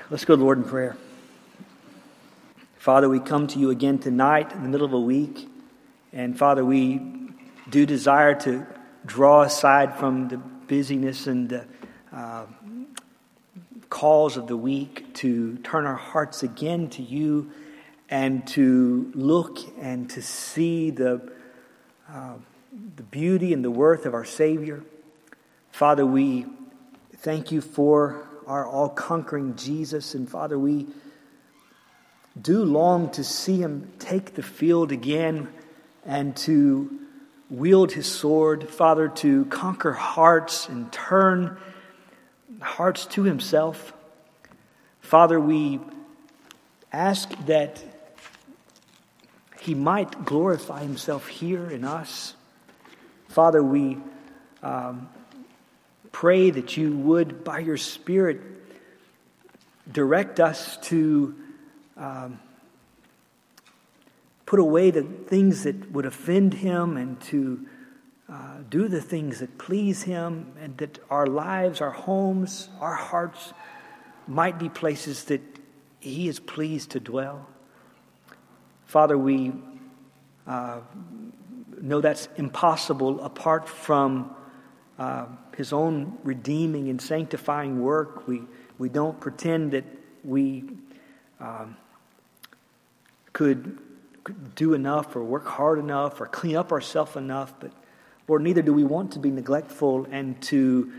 Let's go to the Lord in prayer. Father, we come to you again tonight in the middle of a week. And Father, we do desire to draw aside from the busyness and the calls of the week to turn our hearts again to you and to look and to see the beauty and the worth of our Savior. Father, we thank you for our all-conquering Jesus. And Father, we do long to see him take the field again and to wield his sword, Father, to conquer hearts and turn hearts to himself. Father, we ask that he might glorify himself here in us. Father, we pray that you would, by your Spirit, direct us to put away the things that would offend him and to do the things that please him, and that our lives, our homes, our hearts might be places that he is pleased to dwell. Father, we know that's impossible apart from his own redeeming and sanctifying work. We don't pretend that we could do enough or work hard enough or clean up ourselves enough, but Lord, neither do we want to be neglectful and to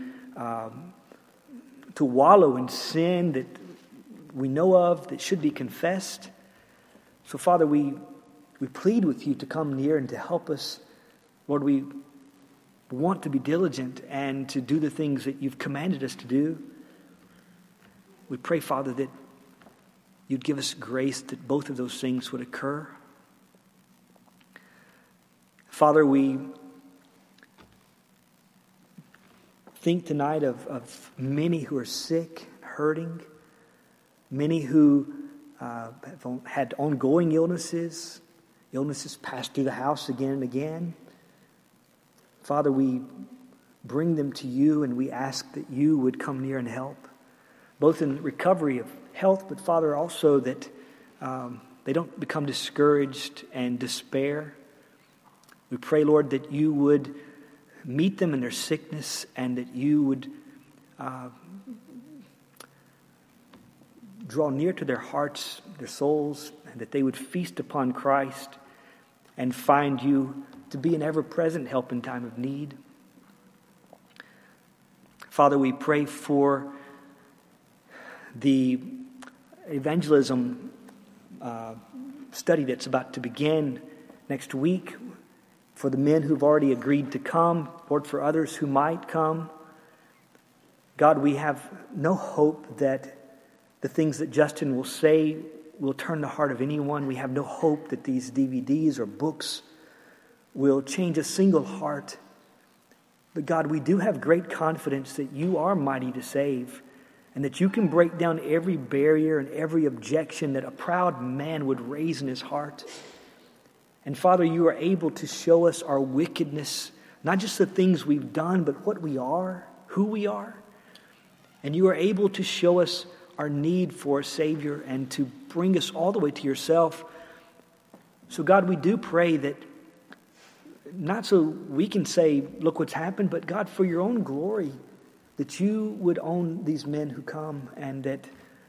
wallow in sin that we know of that should be confessed. So Father, we plead with you to come near and to help us. Lord, we want to be diligent and to do the things that you've commanded us to do. We pray, Father, that you'd give us grace that both of those things would occur. Father, we think tonight of many who are sick, hurting, many who have had ongoing illnesses passed through the house again and again. Father, we bring them to you and we ask that you would come near and help, both in recovery of health, but Father, also that they don't become discouraged and despair. We pray, Lord, that you would meet them in their sickness and that you would draw near to their hearts, their souls, and that they would feast upon Christ and find you to be an ever-present help in time of need. Father, we pray for the evangelism study that's about to begin next week, for the men who've already agreed to come, Lord, for others who might come. God, we have no hope that the things that Justin will say will turn the heart of anyone. We have no hope that these DVDs or books will change a single heart. But God, we do have great confidence that you are mighty to save, and that you can break down every barrier and every objection that a proud man would raise in his heart. And Father, you are able to show us our wickedness, not just the things we've done, but what we are, who we are. And you are able to show us our need for a Savior and to bring us all the way to yourself. So God, we do pray that not so we can say, look what's happened, but God, for your own glory, that you would own these men who come, and that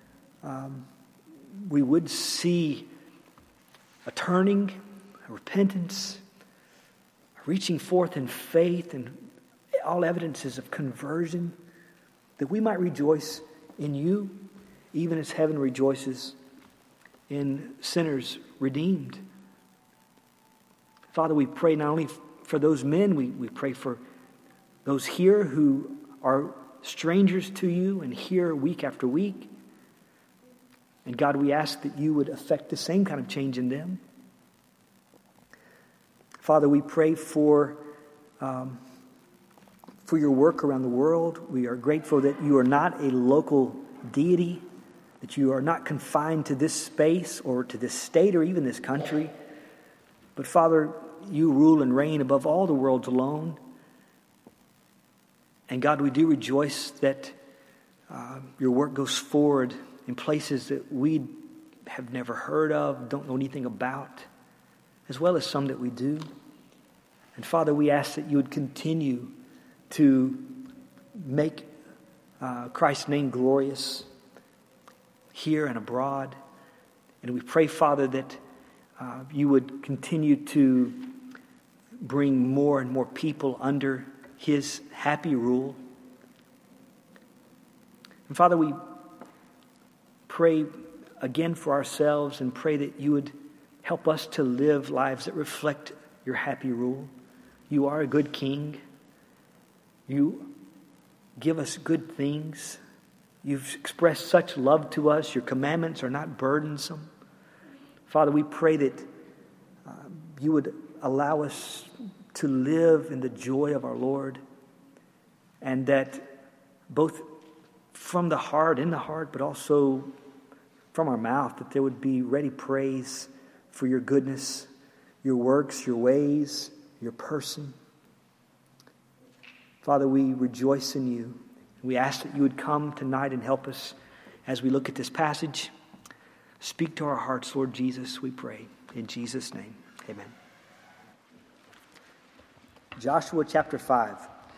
we would see a turning, a repentance, a reaching forth in faith, and all evidences of conversion, that we might rejoice in you, even as heaven rejoices in sinners redeemed. Father, we pray not only for those men, we pray for those here who are strangers to you and here week after week. And God, we ask that you would effect the same kind of change in them. Father, we pray for your work around the world. We are grateful that you are not a local deity, that you are not confined to this space or to this state or even this country. But Father, you rule and reign above all the worlds alone. And God, we do rejoice that your work goes forward in places that we have never heard of, don't know anything about, as well as some that we do. And Father, we ask that you would continue to make Christ's name glorious here and abroad. And we pray, Father, that you would continue to bring more and more people under his happy rule. And Father, we pray again for ourselves and pray that you would help us to live lives that reflect your happy rule. You are a good king. You give us good things. You've expressed such love to us. Your commandments are not burdensome. Father, we pray that you would allow us to live in the joy of our Lord, and that both from the heart, in the heart, but also from our mouth, that there would be ready praise for your goodness, your works, your ways, your person. Father, we rejoice in you. We ask that you would come tonight and help us as we look at this passage. Speak to our hearts, Lord Jesus, we pray. In Jesus' name, amen. Joshua chapter 5.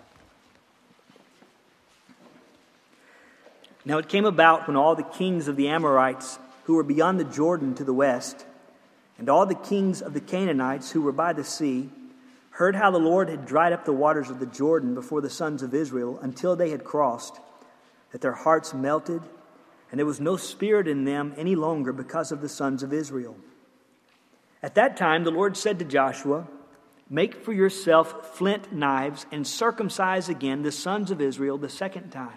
Now it came about when all the kings of the Amorites who were beyond the Jordan to the west, and all the kings of the Canaanites who were by the sea, heard how the Lord had dried up the waters of the Jordan before the sons of Israel until they had crossed, that their hearts melted, and there was no spirit in them any longer because of the sons of Israel. At that time the Lord said to Joshua, "Make for yourself flint knives and circumcise again the sons of Israel the second time."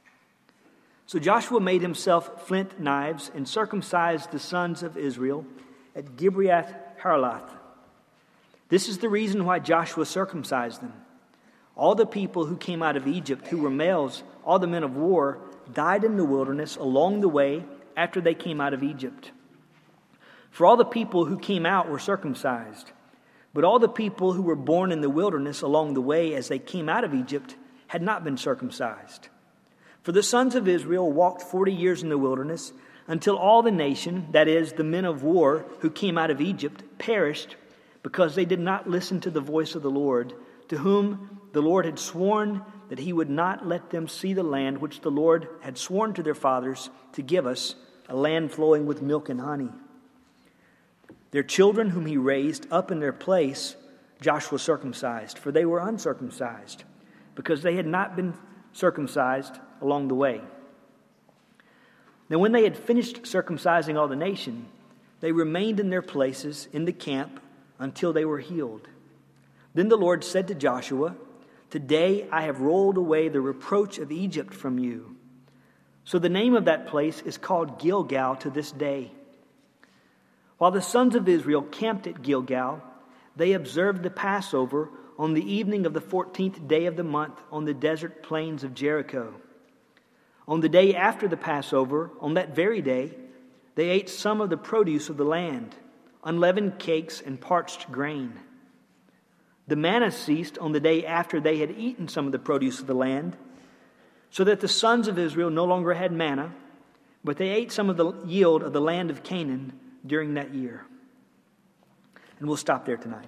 So Joshua made himself flint knives and circumcised the sons of Israel at Gibeath-Haaraloth. This is the reason why Joshua circumcised them. All the people who came out of Egypt, who were males, all the men of war, died in the wilderness along the way after they came out of Egypt. For all the people who came out were circumcised, but all the people who were born in the wilderness along the way as they came out of Egypt had not been circumcised. For the sons of Israel walked 40 years in the wilderness until all the nation, that is, the men of war who came out of Egypt, perished because they did not listen to the voice of the Lord, to whom the Lord had sworn that he would not let them see the land which the Lord had sworn to their fathers to give us, a land flowing with milk and honey. Their children whom he raised up in their place, Joshua circumcised, for they were uncircumcised, because they had not been circumcised along the way. Now when they had finished circumcising all the nation, they remained in their places in the camp until they were healed. Then the Lord said to Joshua, "Today I have rolled away the reproach of Egypt from you." So the name of that place is called Gilgal to this day. While the sons of Israel camped at Gilgal, they observed the Passover on the evening of the 14th day of the month on the desert plains of Jericho. On the day after the Passover, on that very day, they ate some of the produce of the land, unleavened cakes and parched grain. The manna ceased on the day after they had eaten some of the produce of the land, so that the sons of Israel no longer had manna, but they ate some of the yield of the land of Canaan during that year. And we'll stop there tonight.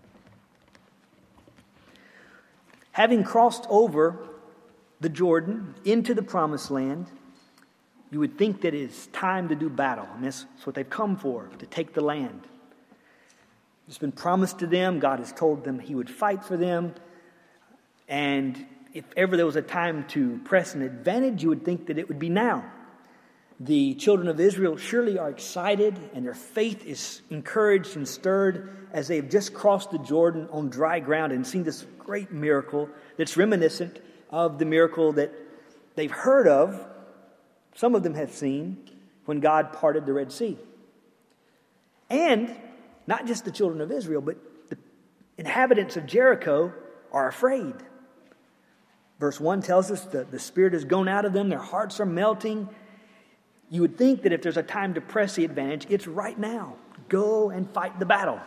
Having crossed over the Jordan into the promised land, you would think that it's time to do battle. And that's what they've come for, to take the land. It's been promised to them. God has told them he would fight for them. And if ever there was a time to press an advantage, you would think that it would be now. The children of Israel surely are excited, and their faith is encouraged and stirred as they have just crossed the Jordan on dry ground and seen this great miracle that's reminiscent of the miracle that they've heard of, some of them have seen, when God parted the Red Sea. And not just the children of Israel, but the inhabitants of Jericho are afraid. Verse 1 tells us that the Spirit has gone out of them, their hearts are melting. You would think that if there's a time to press the advantage, it's right now. Go and fight the battle.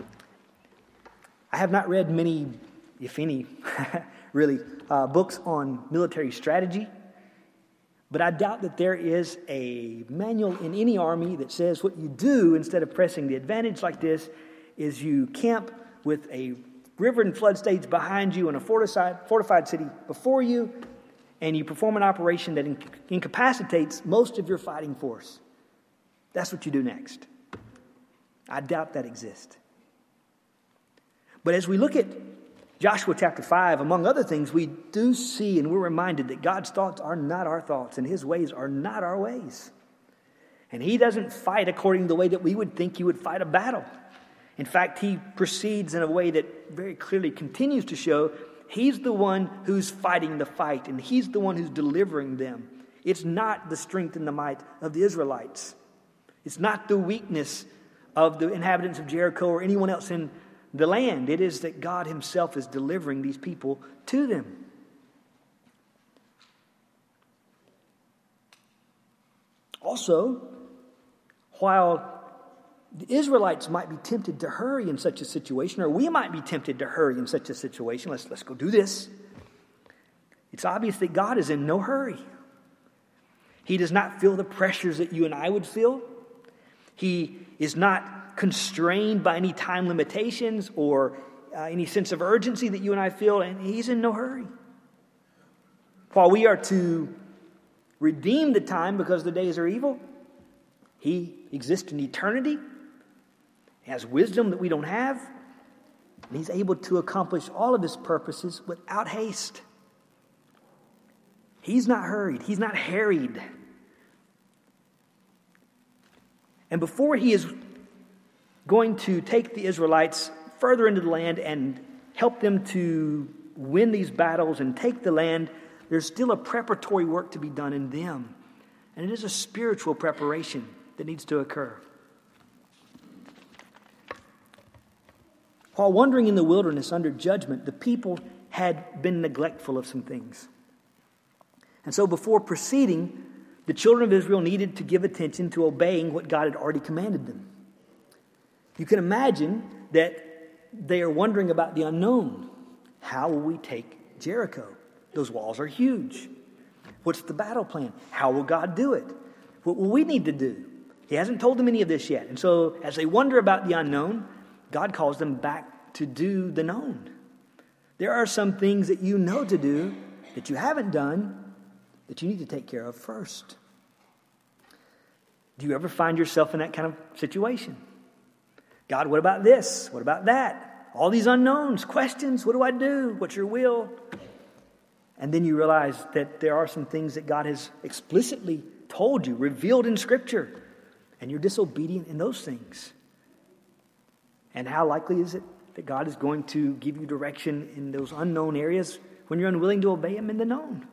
I have not read many, if any, really, books on military strategy. But I doubt that there is a manual in any army that says what you do instead of pressing the advantage like this is you camp with a river and flood stage behind you and a fortified city before you, and you perform an operation that incapacitates most of your fighting force. That's what you do next. I doubt that exists. But as we look at Joshua chapter 5, among other things, we do see and we're reminded that God's thoughts are not our thoughts and his ways are not our ways. And he doesn't fight according to the way that we would think he would fight a battle. In fact, he proceeds in a way that very clearly continues to show he's the one who's fighting the fight and he's the one who's delivering them. It's not the strength and the might of the Israelites. It's not the weakness of the inhabitants of Jericho or anyone else in the land. It is that God himself is delivering these people to them. Also, while the Israelites might be tempted to hurry in such a situation, or we might be tempted to hurry in such a situation, let's go do this. It's obvious that God is in no hurry. He does not feel the pressures that you and I would feel. He is not constrained by any time limitations or any sense of urgency that you and I feel, and he's in no hurry. While we are to redeem the time because the days are evil, he exists in eternity. He has wisdom that we don't have, and he's able to accomplish all of his purposes without haste. He's not hurried. He's not harried. And before he is going to take the Israelites further into the land and help them to win these battles and take the land, there's still a preparatory work to be done in them. And it is a spiritual preparation that needs to occur. While wandering in the wilderness under judgment, the people had been neglectful of some things. And so before proceeding, the children of Israel needed to give attention to obeying what God had already commanded them. You can imagine that they are wondering about the unknown. How will we take Jericho? Those walls are huge. What's the battle plan? How will God do it? What will we need to do? He hasn't told them any of this yet. And so as they wonder about the unknown, God calls them back to do the known. There are some things that you know to do that you haven't done that you need to take care of first. Do you ever find yourself in that kind of situation? God, what about this? What about that? All these unknowns, questions. What do I do? What's your will? And then you realize that there are some things that God has explicitly told you, revealed in Scripture, and you're disobedient in those things. And how likely is it that God is going to give you direction in those unknown areas when you're unwilling to obey Him in the known?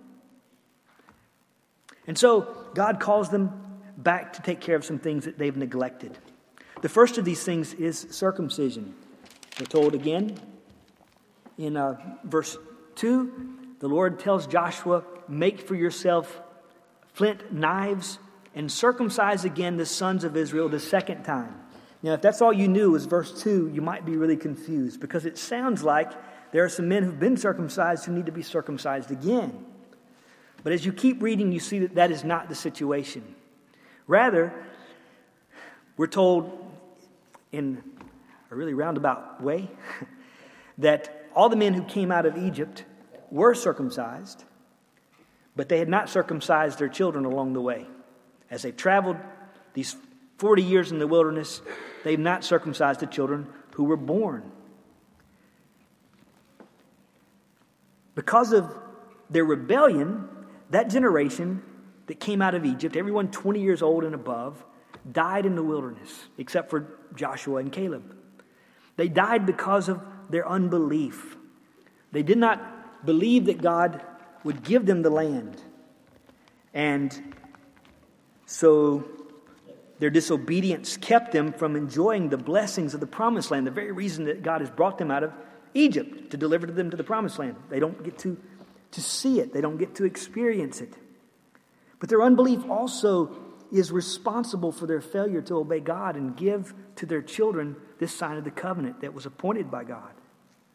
And so God calls them back to take care of some things that they've neglected. The first of these things is circumcision. We're told again in verse 2, the Lord tells Joshua, make for yourself flint knives and circumcise again the sons of Israel the second time. Now, if that's all you knew was verse 2, you might be really confused because it sounds like there are some men who've been circumcised who need to be circumcised again. But as you keep reading, you see that that is not the situation. Rather, we're told in a really roundabout way that all the men who came out of Egypt were circumcised, but they had not circumcised their children along the way. As they've traveled these 40 years in the wilderness, they've not circumcised the children who were born. Because of their rebellion, that generation that came out of Egypt, everyone 20 years old and above, died in the wilderness, except for Joshua and Caleb. They died because of their unbelief. They did not believe that God would give them the land. And so their disobedience kept them from enjoying the blessings of the promised land, the very reason that God has brought them out of Egypt to deliver them to the promised land. They don't get to see it. They don't get to experience it. But their unbelief also is responsible for their failure to obey God and give to their children this sign of the covenant that was appointed by God.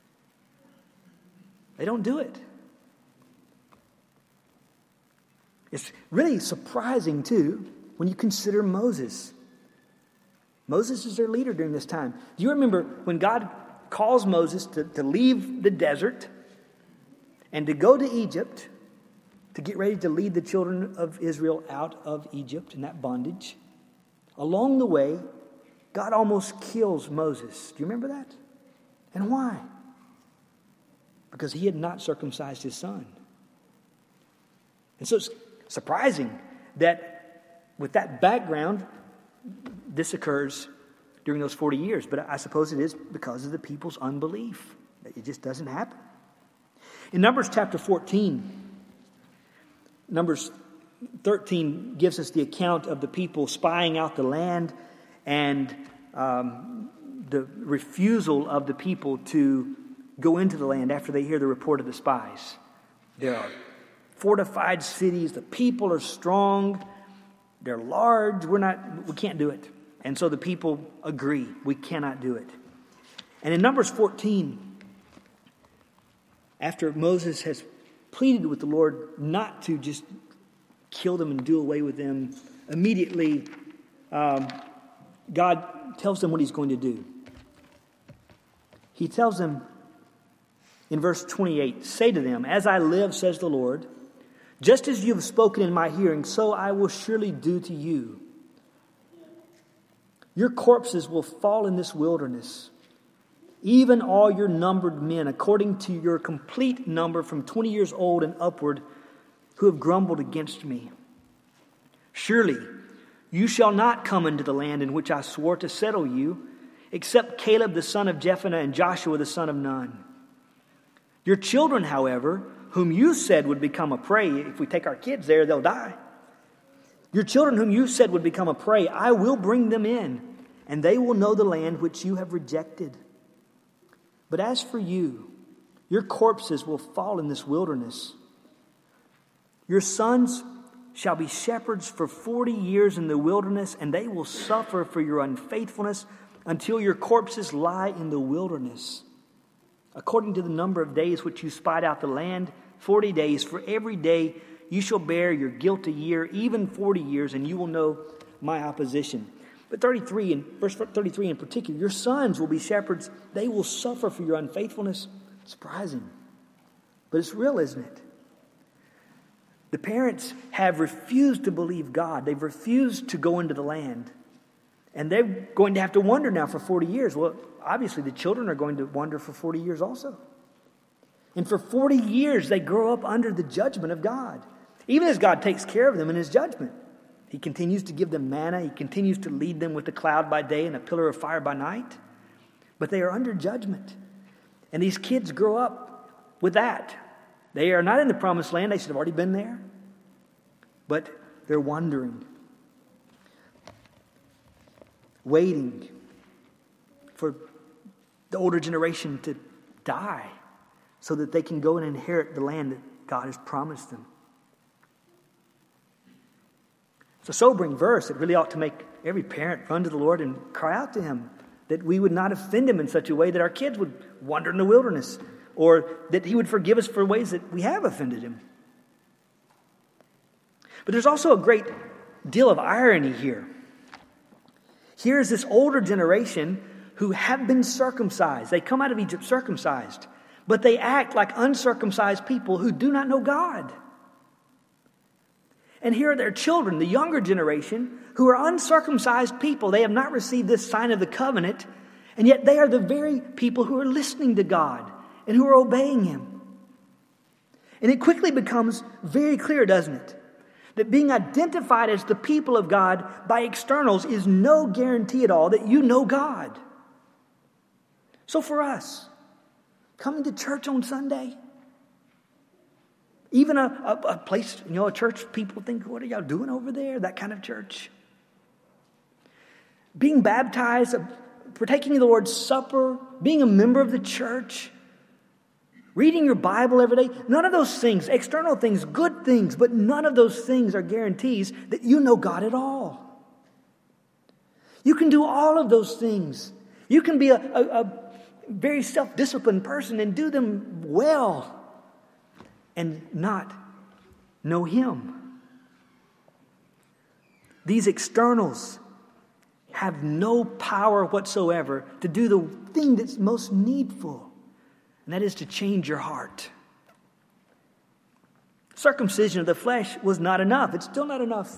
They don't do it. It's really surprising, too, when you consider Moses. Moses is their leader during this time. Do you remember when God calls Moses to leave the desert and to go to Egypt to get ready to lead the children of Israel out of Egypt in that bondage? Along the way, God almost kills Moses. Do you remember that? And why? Because he had not circumcised his son. And so it's surprising that with that background, this occurs during those 40 years. But I suppose it is because of the people's unbelief. That it just doesn't happen. In Numbers chapter 14, Numbers 13 gives us the account of the people spying out the land and the refusal of the people to go into the land after they hear the report of the spies. There are fortified cities. The people are strong. They're large. We can't do it. And so the people agree. We cannot do it. And in Numbers 14, after Moses has pleaded with the Lord not to just kill them and do away with them, immediately God tells them what he's going to do. He tells them in verse 28, "Say to them, as I live, says the Lord, just as you have spoken in my hearing, so I will surely do to you. Your corpses will fall in this wilderness, even all your numbered men, according to your complete number from 20 years old and upward, who have grumbled against me. Surely you shall not come into the land in which I swore to settle you, except Caleb the son of Jephunneh and Joshua the son of Nun. Your children, however, whom you said would become a prey, if we take our kids there, they'll die. Your children whom you said would become a prey, I will bring them in, and they will know the land which you have rejected. But as for you, your corpses will fall in this wilderness. Your sons shall be shepherds for 40 years in the wilderness, and they will suffer for your unfaithfulness until your corpses lie in the wilderness. According to the number of days which you spied out the land, 40 days, for every day you shall bear your guilt a year, even 40 years, and you will know my opposition." But verse 33 in particular, your sons will be shepherds. They will suffer for your unfaithfulness. Surprising. But it's real, isn't it? The parents have refused to believe God. They've refused to go into the land. And they're going to have to wander now for 40 years. Well, obviously the children are going to wander for 40 years also. And for 40 years they grow up under the judgment of God. Even as God takes care of them in his judgment. He continues to give them manna. He continues to lead them with a cloud by day and a pillar of fire by night. But they are under judgment. And these kids grow up with that. They are not in the promised land. They should have already been there. But they're wandering. Waiting for the older generation to die so that they can go and inherit the land that God has promised them. It's a sobering verse. It really ought to make every parent run to the Lord and cry out to him that we would not offend him in such a way that our kids would wander in the wilderness, or that he would forgive us for ways that we have offended him. But there's also a great deal of irony here. Here's this older generation who have been circumcised. They come out of Egypt circumcised, but they act like uncircumcised people who do not know God. And here are their children, the younger generation, who are uncircumcised people. They have not received this sign of the covenant, and yet they are the very people who are listening to God and who are obeying him. And it quickly becomes very clear, doesn't it, that being identified as the people of God by externals is no guarantee at all that you know God. So for us, coming to church on Sunday, even a place, a church people think, what are y'all doing over there? That kind of church. Being baptized, partaking of the Lord's Supper, being a member of the church, reading your Bible every day. None of those things, external things, good things, but none of those things are guarantees that you know God at all. You can do all of those things. You can be a very self-disciplined person and do them well and not know him. These externals have no power whatsoever to do the thing that's most needful, and that is to change your heart. Circumcision of the flesh was not enough. It's still not enough.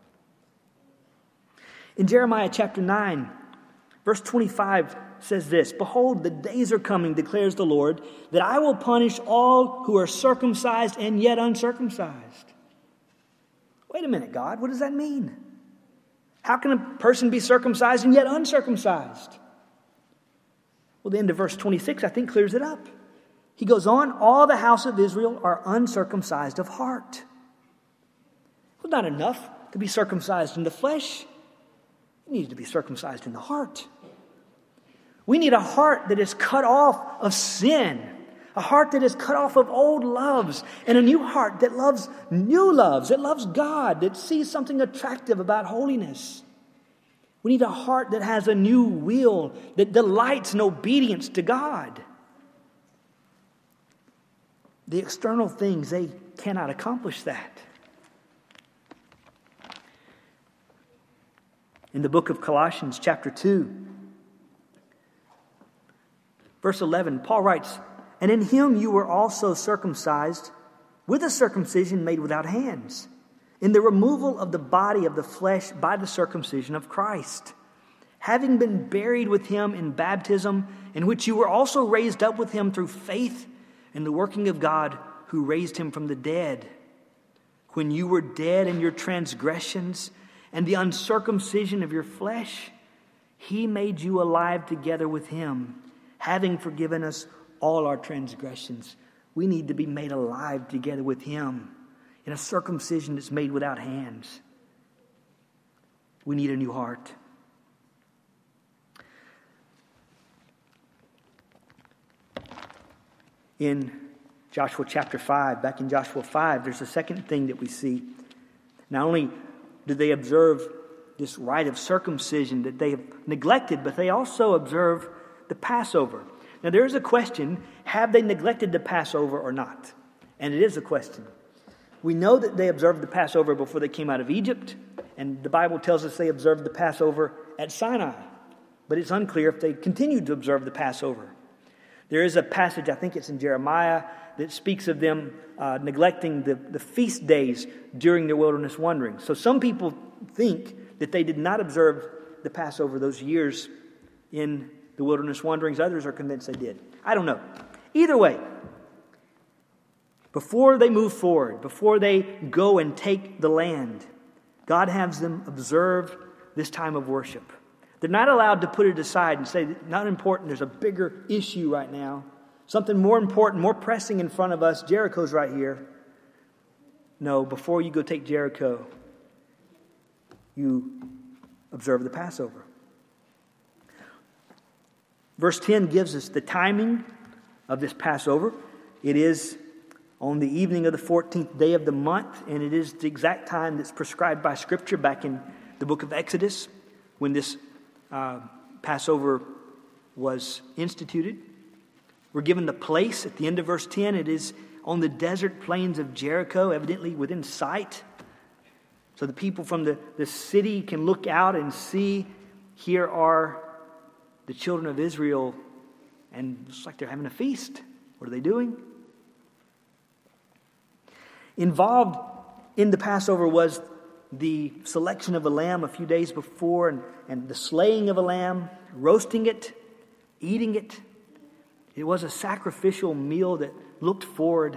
In Jeremiah chapter 9, verse 25 says this, "Behold, the days are coming, declares the Lord, that I will punish all who are circumcised and yet uncircumcised." Wait a minute, God, what does that mean? How can a person be circumcised and yet uncircumcised? Well, the end of verse 26, I think, clears it up. He goes on, "All the house of Israel are uncircumcised of heart." Well, not enough to be circumcised in the flesh. You need to be circumcised in the heart. We need a heart that is cut off of sin, a heart that is cut off of old loves, and a new heart that loves new loves, that loves God, that sees something attractive about holiness. We need a heart that has a new will, that delights in obedience to God. The external things, they cannot accomplish that. In the book of Colossians, chapter 2, verse 11, Paul writes, "And in him you were also circumcised with a circumcision made without hands, in the removal of the body of the flesh by the circumcision of Christ, having been buried with him in baptism, in which you were also raised up with him through faith in the working of God who raised him from the dead. When you were dead in your transgressions and the uncircumcision of your flesh, he made you alive together with him, having forgiven us all our transgressions." We need to be made alive together with him in a circumcision that's made without hands. We need a new heart. In Joshua chapter 5, back in Joshua 5, there's a second thing that we see. Not only do they observe this rite of circumcision that they have neglected, but they also observe the Passover. Now there is a question, have they neglected the Passover or not? And it is a question. We know that they observed the Passover before they came out of Egypt, and the Bible tells us they observed the Passover at Sinai. But it's unclear if they continued to observe the Passover. There is a passage, I think it's in Jeremiah, that speaks of them neglecting the feast days during their wilderness wandering. So some people think that they did not observe the Passover those years in the wilderness wanderings. Others are convinced they did. I don't know. Either way, before they move forward, before they go and take the land, God has them observe this time of worship. They're not allowed to put it aside and say, not important, there's a bigger issue right now. Something more important, more pressing in front of us. Jericho's right here. No, before you go take Jericho, you observe the Passover. Verse 10 gives us the timing of this Passover. It is on the evening of the 14th day of the month, and it is the exact time that's prescribed by Scripture back in the book of Exodus when this Passover was instituted. We're given the place at the end of verse 10. It is on the desert plains of Jericho, evidently within sight. So the people from the city can look out and see, here are the children of Israel, and it's like they're having a feast. What are they doing? Involved in the Passover was the selection of a lamb a few days before, and the slaying of a lamb, roasting it, eating it. It was a sacrificial meal that looked forward.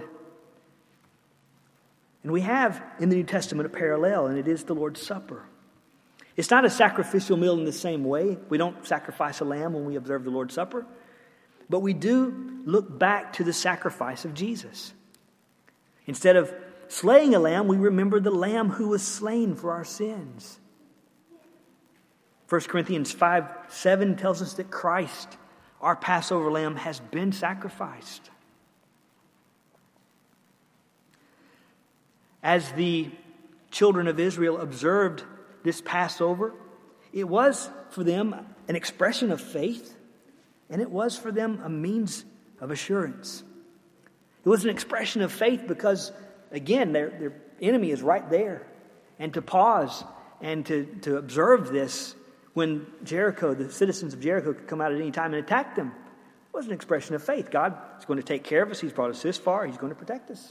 And we have in the New Testament a parallel, and it is the Lord's Supper. It's not a sacrificial meal in the same way. We don't sacrifice a lamb when we observe the Lord's Supper. But we do look back to the sacrifice of Jesus. Instead of slaying a lamb, we remember the lamb who was slain for our sins. 1 Corinthians 5:7 tells us that Christ, our Passover lamb, has been sacrificed. As the children of Israel observed this Passover, it was for them an expression of faith, and it was for them a means of assurance. It was an expression of faith because, again, their enemy is right there. And to pause and to observe this when Jericho, the citizens of Jericho, could come out at any time and attack them. It was an expression of faith. God is going to take care of us. He's brought us this far. He's going to protect us.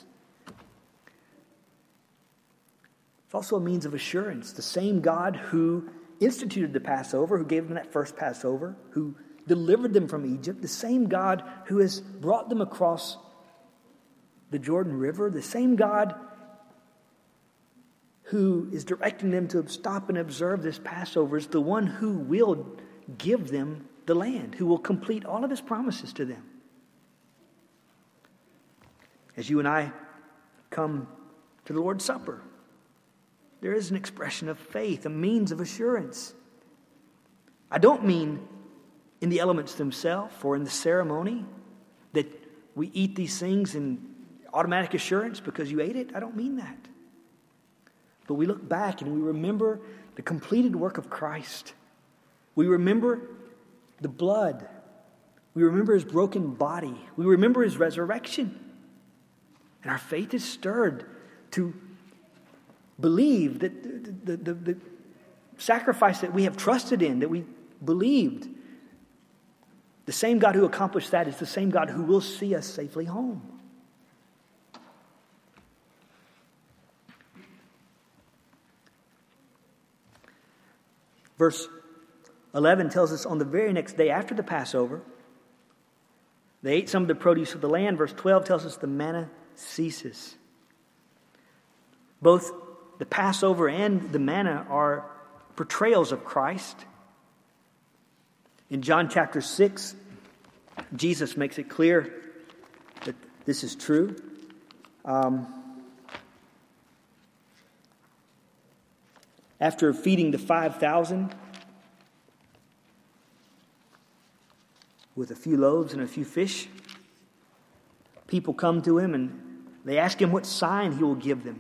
It's also a means of assurance. The same God who instituted the Passover, who gave them that first Passover, who delivered them from Egypt, the same God who has brought them across the Jordan River, the same God who is directing them to stop and observe this Passover is the one who will give them the land, who will complete all of his promises to them. As you and I come to the Lord's Supper, there is an expression of faith, a means of assurance. I don't mean in the elements themselves or in the ceremony that we eat these things in automatic assurance because you ate it. I don't mean that. But we look back and we remember the completed work of Christ. We remember the blood. We remember his broken body. We remember his resurrection. And our faith is stirred to believe that the sacrifice that we have trusted in, that we believed, the same God who accomplished that is the same God who will see us safely home. Verse 11 tells us on the very next day after the Passover, they ate some of the produce of the land. Verse 12 tells us the manna ceases. Both the Passover and the manna are portrayals of Christ. In John chapter 6, Jesus makes it clear that this is true. After feeding the 5,000 with a few loaves and a few fish, people come to him and they ask him what sign he will give them.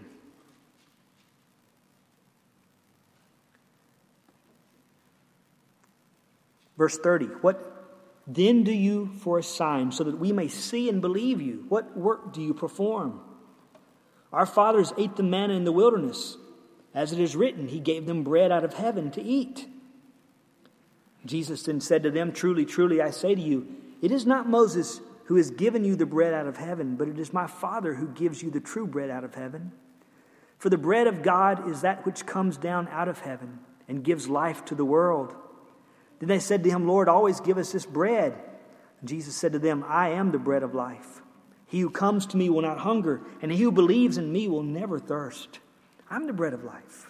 Verse 30, what then do you for a sign so that we may see and believe you? What work do you perform? Our fathers ate the manna in the wilderness. As it is written, he gave them bread out of heaven to eat. Jesus then said to them, truly, truly, I say to you, it is not Moses who has given you the bread out of heaven, but it is my Father who gives you the true bread out of heaven. For the bread of God is that which comes down out of heaven and gives life to the world. Then they said to him, Lord, always give us this bread. And Jesus said to them, I am the bread of life. He who comes to me will not hunger, and he who believes in me will never thirst. I'm the bread of life.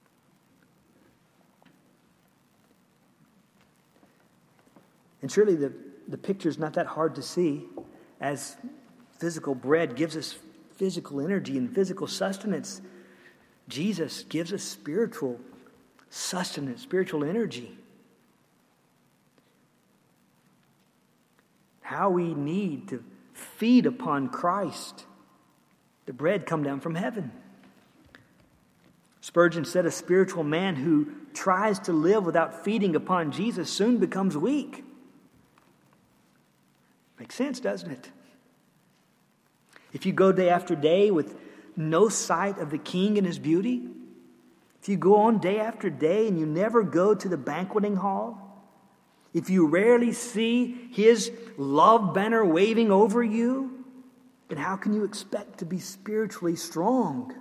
And surely the picture is not that hard to see, as physical bread gives us physical energy and physical sustenance. Jesus gives us spiritual sustenance, spiritual energy. How we need to feed upon Christ. The bread come down from heaven. Spurgeon said, a spiritual man who tries to live without feeding upon Jesus soon becomes weak. Makes sense, doesn't it? If you go day after day with no sight of the King and his beauty, if you go on day after day and you never go to the banqueting hall, if you rarely see his love banner waving over you, then how can you expect to be spiritually strong?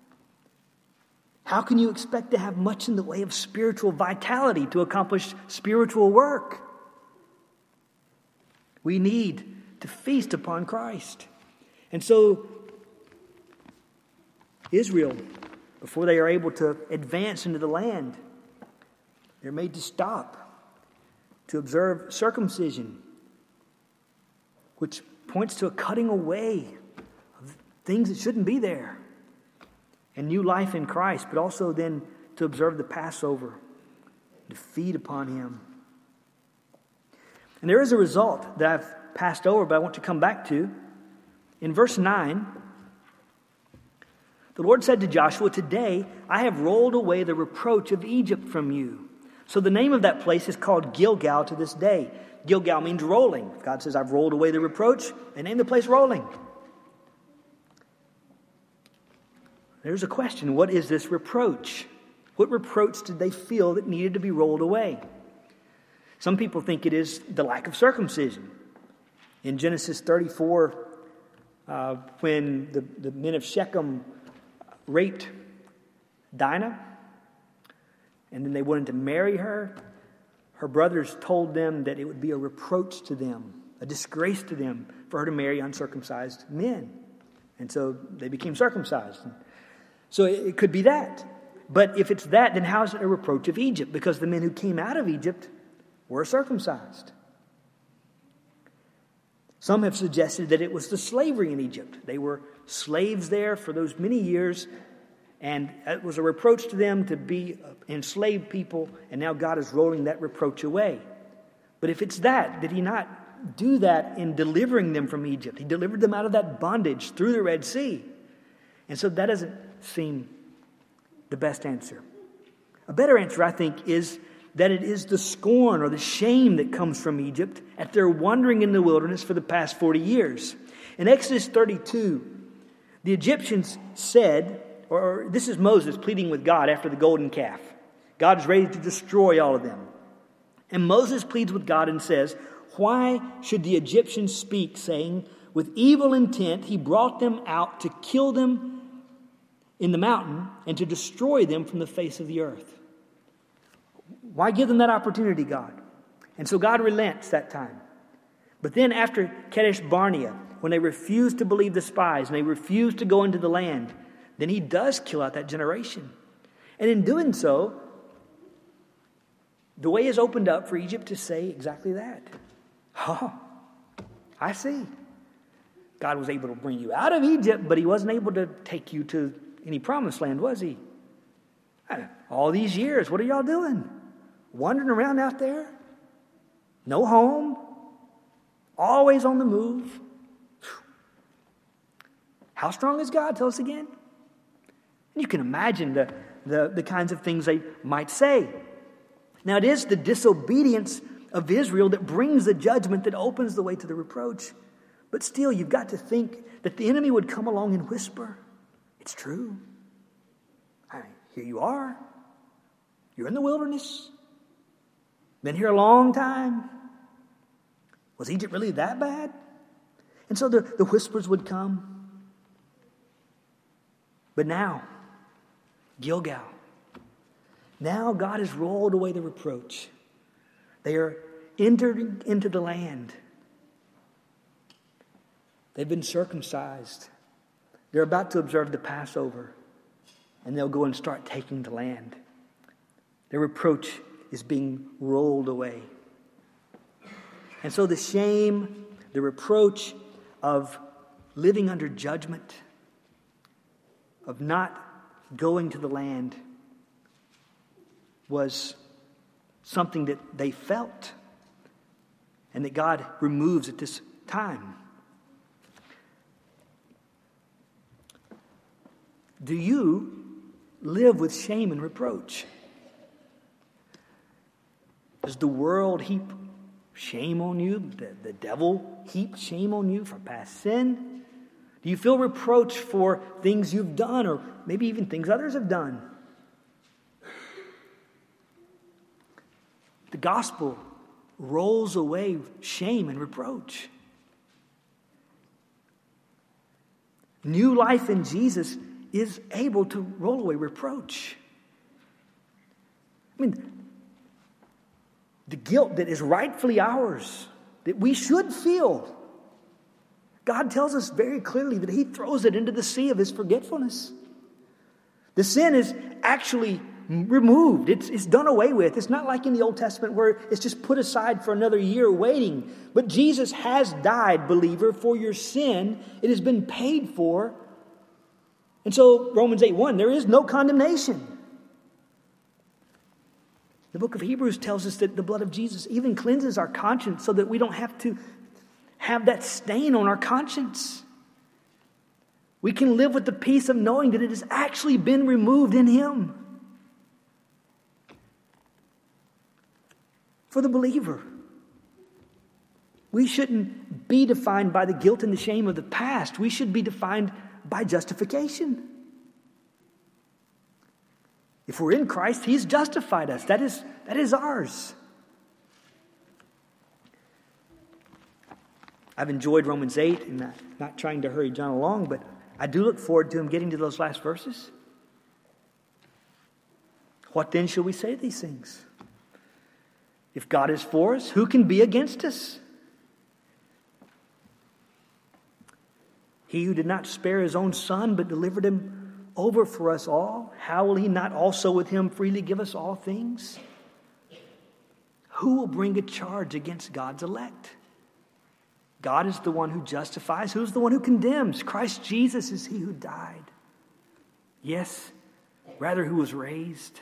How can you expect to have much in the way of spiritual vitality to accomplish spiritual work? We need to feast upon Christ. And so, Israel, before they are able to advance into the land, they're made to stop to observe circumcision, which points to a cutting away of things that shouldn't be there, and new life in Christ, but also then to observe the Passover, to feed upon him. And there is a result that I've passed over, but I want to come back to. In verse 9, the Lord said to Joshua, today I have rolled away the reproach of Egypt from you. So the name of that place is called Gilgal to this day. Gilgal means rolling. God says, I've rolled away the reproach, and name the place Rolling. There's a question. What is this reproach? What reproach did they feel that needed to be rolled away? Some people think it is the lack of circumcision. In Genesis 34, when the men of Shechem raped Dinah, and then they wanted to marry her, her brothers told them that it would be a reproach to them, a disgrace to them, for her to marry uncircumcised men. And so they became circumcised. So it could be that. But if it's that, then how is it a reproach of Egypt? Because the men who came out of Egypt were circumcised. Some have suggested that it was the slavery in Egypt. They were slaves there for those many years, and it was a reproach to them to be enslaved people, and now God is rolling that reproach away. But if it's that, did he not do that in delivering them from Egypt? He delivered them out of that bondage through the Red Sea. And so that doesn't seem the best answer. A better answer, I think, is that it is the scorn or the shame that comes from Egypt at their wandering in the wilderness for the past 40 years. In Exodus 32, the Egyptians said, or this is Moses pleading with God after the golden calf. God is ready to destroy all of them. And Moses pleads with God and says, "Why should the Egyptians speak, saying, with evil intent he brought them out to kill them in the mountain and to destroy them from the face of the earth?" Why give them that opportunity, God? And so God relents that time. But then after Kadesh Barnea, when they refused to believe the spies and they refused to go into the land, then he does kill out that generation. And in doing so, the way is opened up for Egypt to say exactly that. Oh, I see. God was able to bring you out of Egypt, but he wasn't able to take you to any promised land, was he? All these years, what are y'all doing? Wandering around out there? No home? Always on the move? How strong is God? Tell us again. And you can imagine the kinds of things they might say. Now, it is the disobedience of Israel that brings the judgment that opens the way to the reproach. But still, you've got to think that the enemy would come along and whisper, "It's true. Here you are. You're in the wilderness. Been here a long time. Was Egypt really that bad?" And so the whispers would come. But now, Gilgal. Now God has rolled away the reproach. They are entered into the land. They've been circumcised. They're about to observe the Passover. And they'll go and start taking the land. Their reproach is being rolled away. And so the shame, the reproach of living under judgment, of not going to the land, was something that they felt and that God removes at this time. Do you live with shame and reproach? Does the world heap shame on you? The devil heap shame on you for past sin? Do you feel reproach for things you've done or maybe even things others have done? The gospel rolls away shame and reproach. New life in Jesus is able to roll away reproach. I mean, the guilt that is rightfully ours, that we should feel, God tells us very clearly that he throws it into the sea of his forgetfulness. The sin is actually removed. It's done away with. It's not like in the Old Testament where it's just put aside for another year waiting. But Jesus has died, believer, for your sin. It has been paid for. And so Romans 8:1, there is no condemnation. The book of Hebrews tells us that the blood of Jesus even cleanses our conscience so that we don't have to have that stain on our conscience. We can live with the peace of knowing that it has actually been removed in him. For the believer, we shouldn't be defined by the guilt and the shame of the past. We should be defined by justification. If we're in Christ, He's justified us. That is ours. I've enjoyed Romans 8 and not trying to hurry John along, but I do look forward to him getting to those last verses. What then shall we say to these things? If God is for us, who can be against us? He who did not spare His own Son, but delivered Him over for us all, how will He not also with Him freely give us all things? Who will bring a charge against God's elect? God is the one who justifies. Who's the one who condemns? Christ Jesus is He who died. Yes, rather who was raised.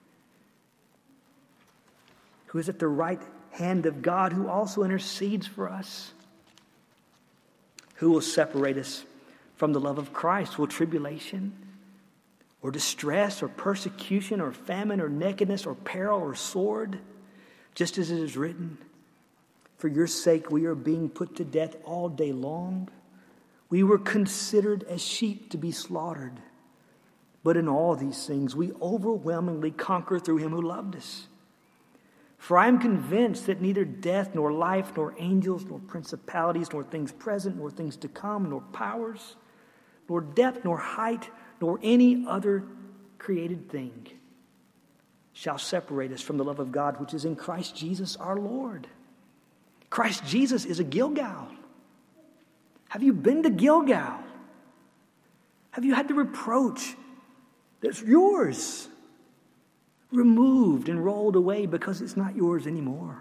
Who is at the right hand of God, who also intercedes for us. Who will separate us from the love of Christ? Will tribulation or distress or persecution or famine or nakedness or peril or sword? Just as it is written, for your sake we are being put to death all day long. We were considered as sheep to be slaughtered. But in all these things we overwhelmingly conquer through Him who loved us. For I am convinced that neither death, nor life, nor angels, nor principalities, nor things present, nor things to come, nor powers, nor depth, nor height, nor any other created thing shall separate us from the love of God which is in Christ Jesus our Lord. Christ Jesus is a Gilgal. Have you been to Gilgal? Have you had the reproach that's yours removed and rolled away because it's not yours anymore?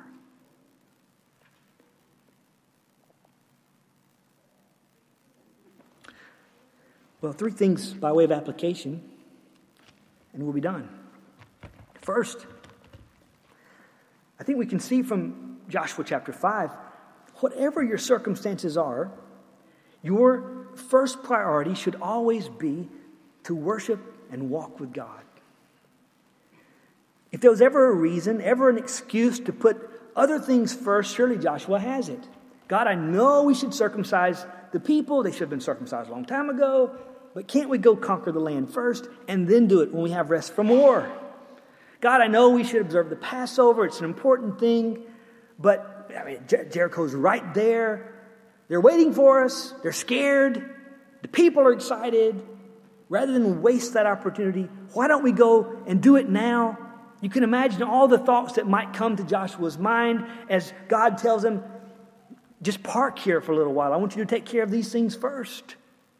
Well, 3 things by way of application, and we'll be done. First, I think we can see from Joshua chapter 5, whatever your circumstances are, your first priority should always be to worship and walk with God. If there was ever a reason, ever an excuse to put other things first, surely Joshua has it. God, I know we should circumcise the people. They should have been circumcised a long time ago. But can't we go conquer the land first and then do it when we have rest from war? God, I know we should observe the Passover. It's an important thing. But Jericho's right there. They're waiting for us. They're scared. The people are excited. Rather than waste that opportunity, why don't we go and do it now? You can imagine all the thoughts that might come to Joshua's mind as God tells him, just park here for a little while. I want you to take care of these things first.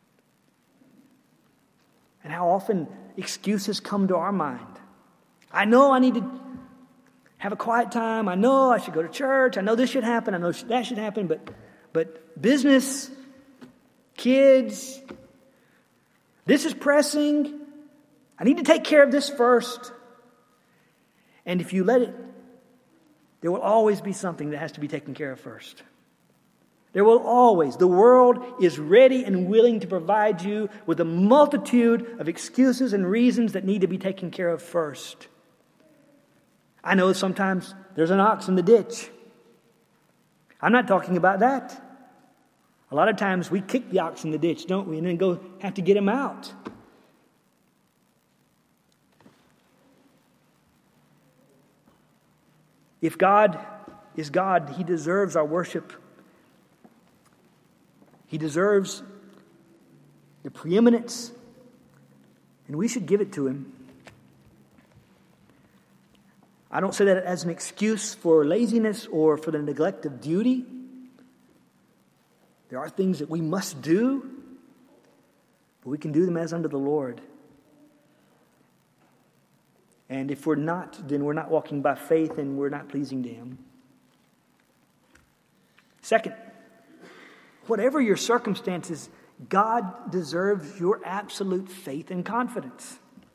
And how often excuses come to our mind. I know I need to have a quiet time. I know I should go to church. I know this should happen. I know that should happen. But business, kids, this is pressing. I need to take care of this first. And if you let it, there will always be something that has to be taken care of first. There will always. The world is ready and willing to provide you with a multitude of excuses and reasons that need to be taken care of first. I know sometimes there's an ox in the ditch. I'm not talking about that. A lot of times we kick the ox in the ditch, don't we? And then go have to get him out. If God is God, He deserves our worship. He deserves the preeminence, and we should give it to Him. I don't say that as an excuse for laziness or for the neglect of duty. There are things that we must do, but we can do them as unto the Lord. And if we're not, then we're not walking by faith and we're not pleasing to Him. Second, whatever your circumstances, God deserves your absolute faith and confidence.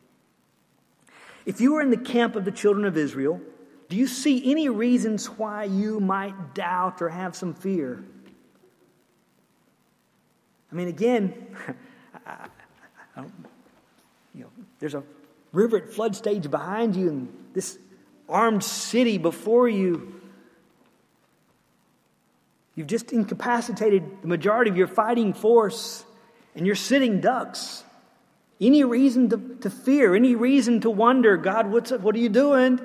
If you were in the camp of the children of Israel, do you see any reasons why you might doubt or have some fear? I mean, again, there's a river at flood stage behind you and this armed city before you. You've just incapacitated the majority of your fighting force and you're sitting ducks. Any reason to fear, any reason to wonder, God, what's up? What are you doing?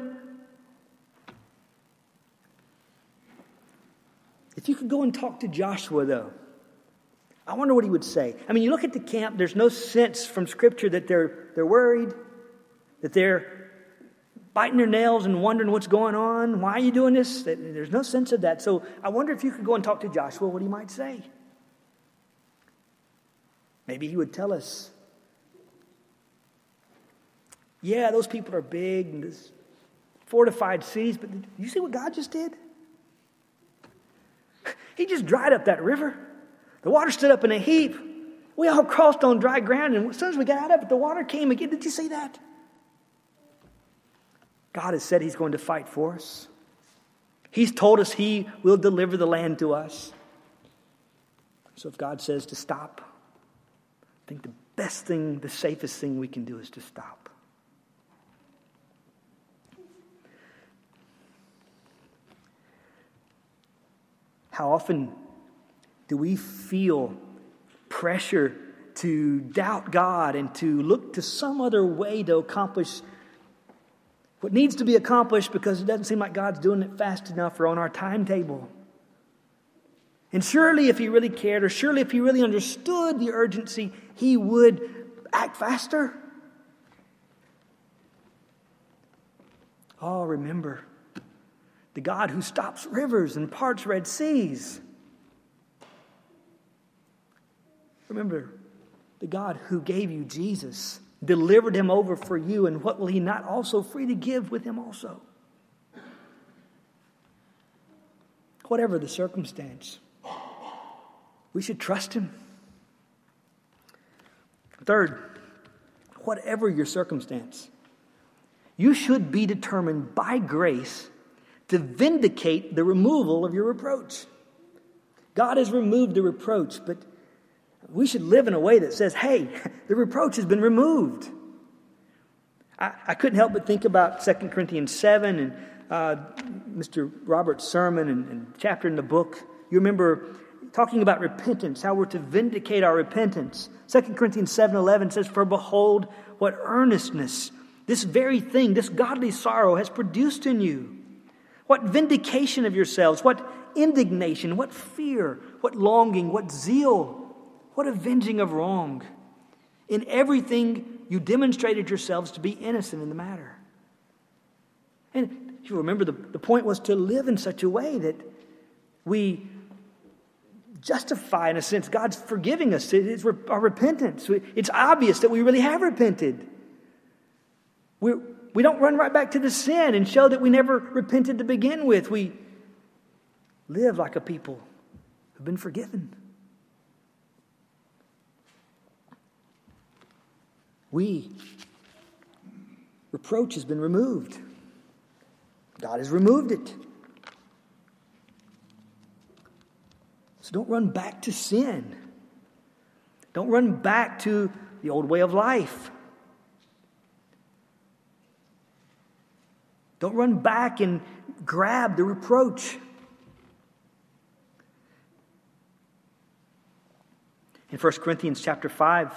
If you could go and talk to Joshua, though, I wonder what he would say. I mean, you look at the camp, there's no sense from Scripture that they're worried, that they're biting their nails and wondering what's going on. Why are you doing this? There's no sense of that. So I wonder if you could go and talk to Joshua, what he might say. Maybe he would tell us, yeah, those people are big and there's fortified cities, but did you see what God just did? He just dried up that river. The water stood up in a heap. We all crossed on dry ground, and as soon as we got out of it, the water came again. Did you see that? God has said He's going to fight for us. He's told us He will deliver the land to us. So if God says to stop, I think the best thing, the safest thing we can do is to stop. How often do we feel pressure to doubt God and to look to some other way to accomplish what needs to be accomplished because it doesn't seem like God's doing it fast enough or on our timetable? And surely if He really cared, or surely if He really understood the urgency, He would act faster. Oh, remember the God who stops rivers and parts Red Seas. Remember the God who gave you Jesus, delivered Him over for you, and what will He not also freely give with Him also? Whatever the circumstance, we should trust Him. Third, whatever your circumstance, you should be determined by grace to vindicate the removal of your reproach. God has removed the reproach, but we should live in a way that says, hey, the reproach has been removed. I couldn't help but think about 2 Corinthians 7 and Mr. Robert's sermon and chapter in the book. You remember talking about repentance, how we're to vindicate our repentance. 2 Corinthians 7:11 says, for behold, what earnestness this very thing, this godly sorrow has produced in you. What vindication of yourselves, what indignation, what fear, what longing, what zeal, what avenging of wrong. In everything you demonstrated yourselves to be innocent in the matter. And if you remember, the point was to live in such a way that we justify, in a sense, God's forgiving us. It's our repentance. It's obvious that we really have repented. We don't run right back to the sin and show that we never repented to begin with. We live like a people who've been forgiven. Reproach has been removed. God has removed it. So don't run back to sin. Don't run back to the old way of life. Don't run back and grab the reproach. In 1 Corinthians chapter 5,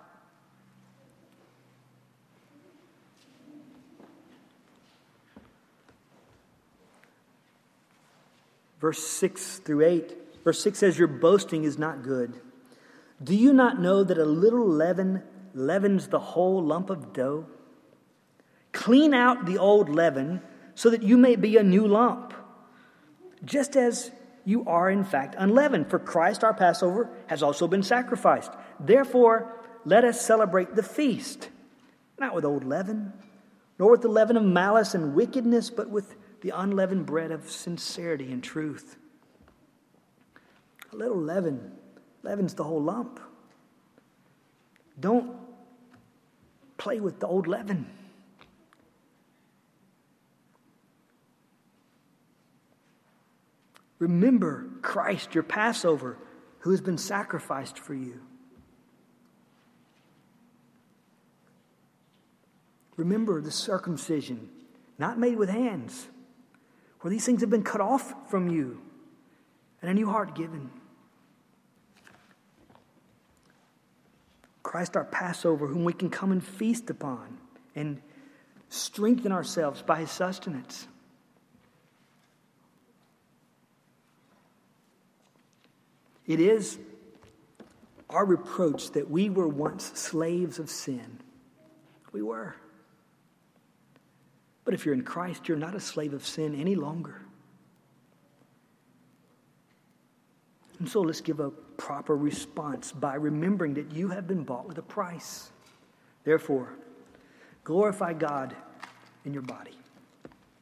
verse 6 through 8. Verse 6 says, your boasting is not good. Do you not know that a little leaven leavens the whole lump of dough? Clean out the old leaven so that you may be a new lump, just as you are in fact unleavened. For Christ our Passover has also been sacrificed. Therefore, let us celebrate the feast, not with old leaven, nor with the leaven of malice and wickedness, but with the unleavened bread of sincerity and truth. A little leaven leavens the whole lump. Don't play with the old leaven. Remember Christ, your Passover, who has been sacrificed for you. Remember the circumcision, not made with hands, where these things have been cut off from you and a new heart given. Christ our Passover, whom we can come and feast upon and strengthen ourselves by his sustenance. It is our reproach that we were once slaves of sin. We were. But if you're in Christ, you're not a slave of sin any longer. And so let's give a proper response by remembering that you have been bought with a price. Therefore, glorify God in your body.